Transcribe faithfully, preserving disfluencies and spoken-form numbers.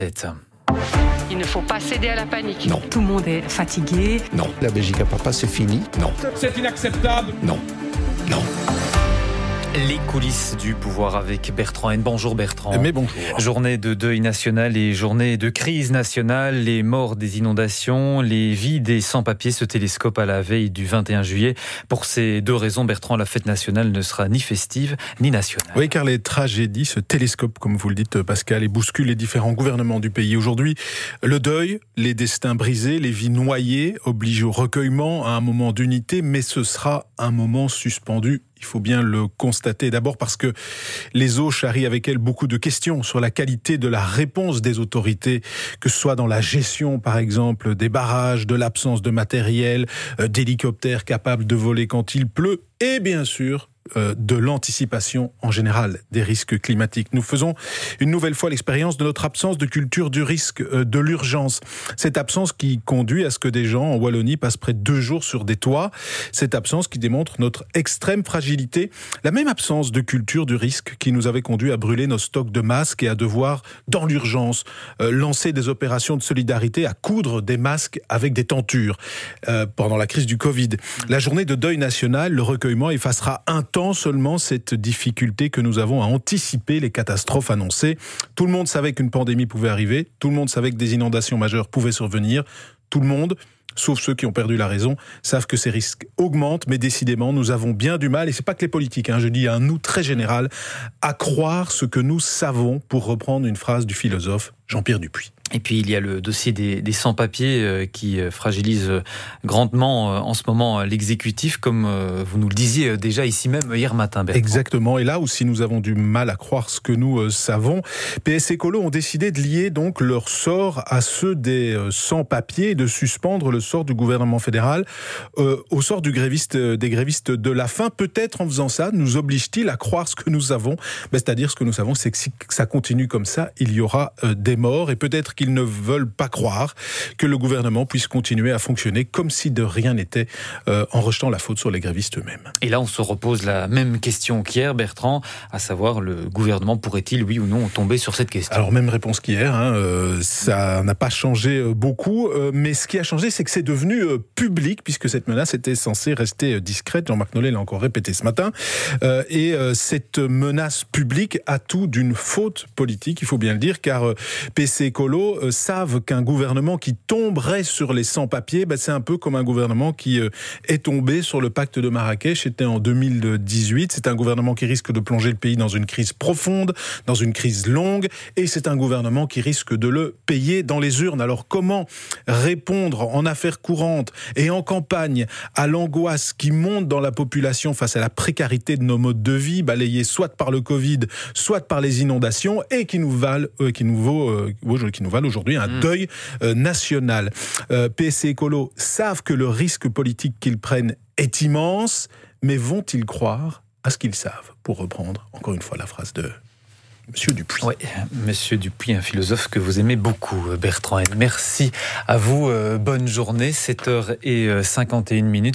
Il ne faut pas céder à la panique. Non. Tout le monde est fatigué. Non. La Belgique à papa, c'est fini. Non. C'est inacceptable. Non. Non. Les coulisses du pouvoir avec Bertrand Haine. Bonjour Bertrand. Mais bonjour. Journée de deuil national et journée de crise nationale. Les morts des inondations, les vies des sans-papiers se télescopent à la veille du vingt et un juillet. Pour ces deux raisons, Bertrand, la fête nationale ne sera ni festive ni nationale. Oui, car les tragédies se télescopent, comme vous le dites Pascal, et bousculent les différents gouvernements du pays. Aujourd'hui, le deuil, les destins brisés, les vies noyées obligent au recueillement, à un moment d'unité, mais ce sera un moment suspendu. Il faut bien le constater, d'abord parce que les eaux charrient avec elles beaucoup de questions sur la qualité de la réponse des autorités, que ce soit dans la gestion, par exemple, des barrages, de l'absence de matériel, euh, d'hélicoptères capables de voler quand il pleut, et bien sûr, euh, de l'anticipation en général des risques climatiques. Nous faisons une nouvelle fois l'expérience de notre absence de culture du risque, euh, de l'urgence. Cette absence qui conduit à ce que des gens en Wallonie passent près de deux jours sur des toits. Cette absence qui démontre notre extrême fragilité. La même absence de culture du risque qui nous avait conduit à brûler nos stocks de masques et à devoir, dans l'urgence, euh, lancer des opérations de solidarité, à coudre des masques avec des tentures euh, pendant la crise du Covid. La journée de deuil national, le recueillement effacera un temps seulement cette difficulté que nous avons à anticiper les catastrophes annoncées. Tout le monde savait qu'une pandémie pouvait arriver, tout le monde savait que des inondations majeures pouvaient survenir, tout le monde, sauf ceux qui ont perdu la raison, savent que ces risques augmentent, mais décidément, nous avons bien du mal, et c'est pas que les politiques, hein, je dis un nous très général, à croire ce que nous savons, pour reprendre une phrase du philosophe Jean-Pierre Dupuy. Et puis il y a le dossier des, des sans-papiers qui fragilise grandement en ce moment l'exécutif, comme vous nous le disiez déjà ici même hier matin, Bertrand. Exactement, et là aussi nous avons du mal à croire ce que nous savons. P S Écolo ont décidé de lier donc leur sort à ceux des sans-papiers et de suspendre le sort du gouvernement fédéral euh, au sort du gréviste, des grévistes de la faim. Peut-être en faisant ça, nous oblige-t-il à croire ce que nous savons, ben, c'est-à-dire ce que nous savons, c'est que si ça continue comme ça, il y aura euh, des morts, et peut-être qu'ils ne veulent pas croire que le gouvernement puisse continuer à fonctionner comme si de rien n'était, euh, en rejetant la faute sur les grévistes eux-mêmes. Et là, on se repose la même question qu'hier, Bertrand, à savoir, le gouvernement pourrait-il, oui ou non, tomber sur cette question ? Alors, même réponse qu'hier, hein, euh, ça n'a pas changé beaucoup, euh, mais ce qui a changé, c'est que c'est devenu euh, public, puisque cette menace était censée rester euh, discrète. Jean-Marc Nollet l'a encore répété ce matin, euh, et euh, cette menace publique a tout d'une faute politique, il faut bien le dire, car euh, P C Écolo euh, savent qu'un gouvernement qui tomberait sur les sans-papiers, ben c'est un peu comme un gouvernement qui euh, est tombé sur le pacte de Marrakech, c'était en deux mille dix-huit, c'est un gouvernement qui risque de plonger le pays dans une crise profonde, dans une crise longue, et c'est un gouvernement qui risque de le payer dans les urnes. Alors comment répondre en affaires courantes et en campagne à l'angoisse qui monte dans la population face à la précarité de nos modes de vie, balayés soit par le Covid, soit par les inondations, et qui nous valent, euh, qui nous vaut, euh, qui nous valent aujourd'hui un mmh. deuil euh, national. Euh, P S Écolo savent que le risque politique qu'ils prennent est immense, mais vont-ils croire à ce qu'ils savent, pour reprendre encore une fois la phrase de Monsieur Dupuy. Oui, Monsieur Dupuy, un philosophe que vous aimez beaucoup, Bertrand Haine. Merci à vous, bonne journée, sept heures cinquante et une minutes.